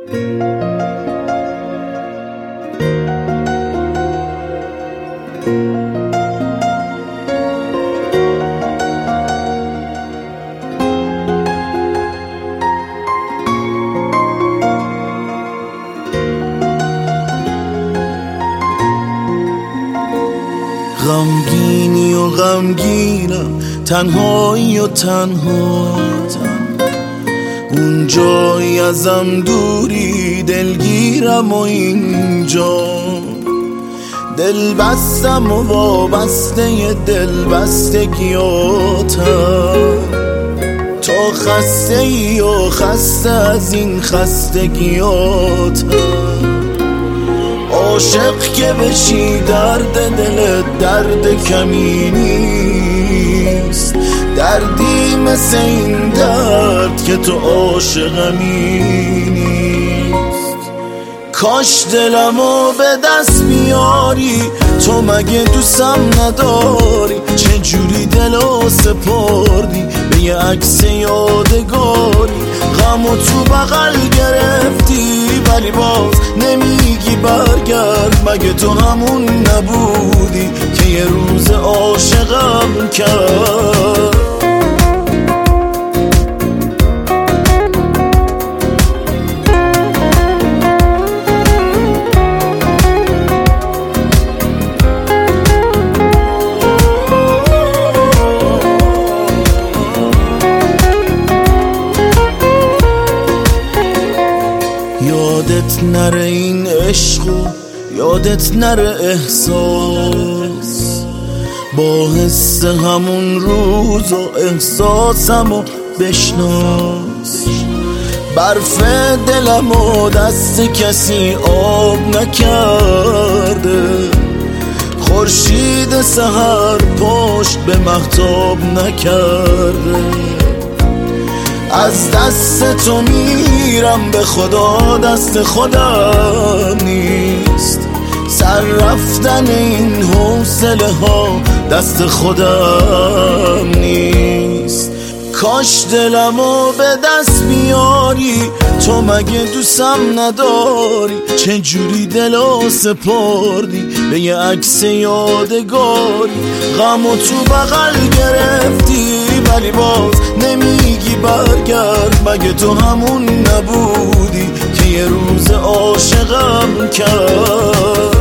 غمگینی و غمگینم، تنهایی و تنها، اون جایی ازم دوری، دلگیرم و اینجا دل بستم و وابسته دل بستگیاتم. تو خسته ای و خسته از این خستگیاتم، عاشق که بشی درد دلت درد کمی نیست، دردی مثل این درد که تو عاشقمی نیست. کاش دلمو به دست بیاری، تو مگه دوستم نداری؟ چجوری دلو سپردی به یه عکس یادگاری؟ غمو تو بغل گرفتی ولی باز نمیگی برگرد، مگه تو همون نبودی که یه روز عاشقم کرد؟ یادت نره این عشق و یادت نره احساس، با حس همون روز و احساسمو بشناس. برف دلمو دست کسی آب نکرده، خورشید سحر پشت به مهتاب نکرده. از دست تو میرم به خدا، دست خودم نیست، سر رفتن این حوصله ها دست خودم نیست. کاش دلمو به دست بیاری، تو مگه دوستم نداری؟ چجوری دلو سپردی به یه عکس یادگاری؟ غمو تو بغل گرفتی ولی باز نمیگی برگرد، مگه تو همون نبودی که یه روز عاشقم کرد؟